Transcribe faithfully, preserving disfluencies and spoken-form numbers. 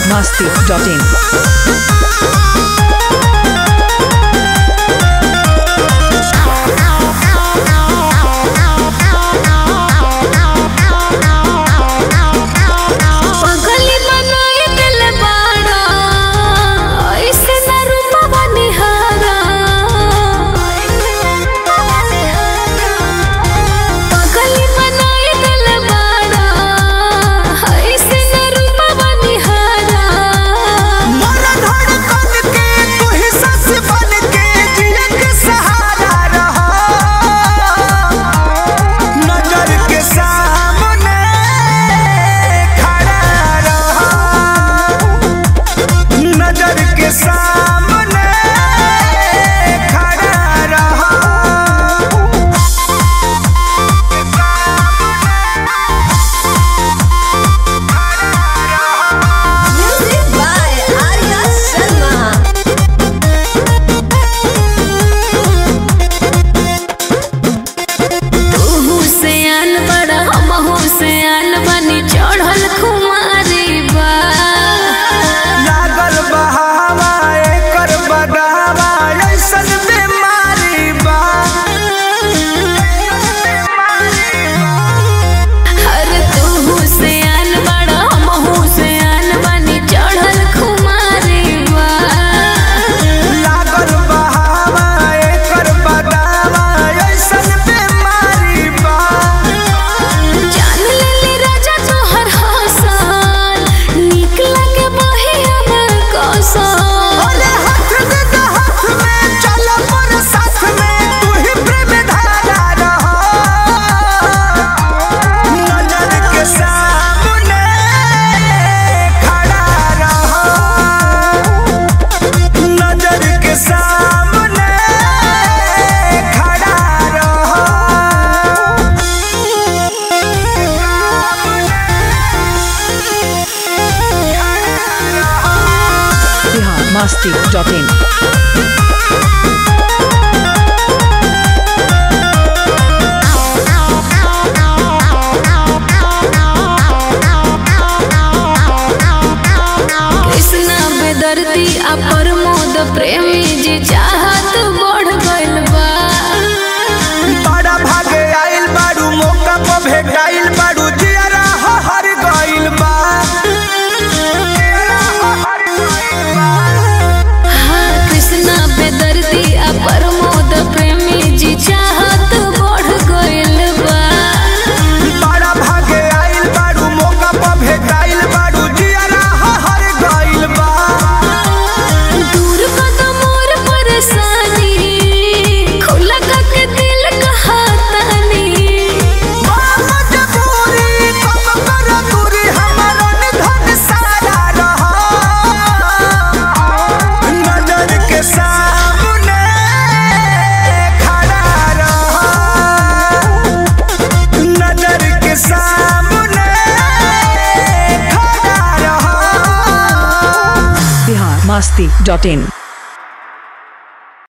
masti dot in. masti dot in. Krishna बेदर्दी आ प्रमोद प्रेमी जी चाहत बढ़ गइल बा। बड़ा भागे आइल बारू मौका पे भेटाइल बारू जियारा हर गइल बा। हाँ कृष्णा बेदर्दी आ प्रमोद प्रेमी जी चाहत बढ़ गइल बा। बड़ा भागे आइल बारू मौका पे भेटाइल बारू जियारा हर गइल बा। दूर कद मोर परेशानी खुला के दिल कहातानी। मजबूरी कब कर दूरी हमारा निधन सारा रहा। नजर के सामने खड़ा रहा। नजर के सामने खड़ा रहा। Bihar masti dot in.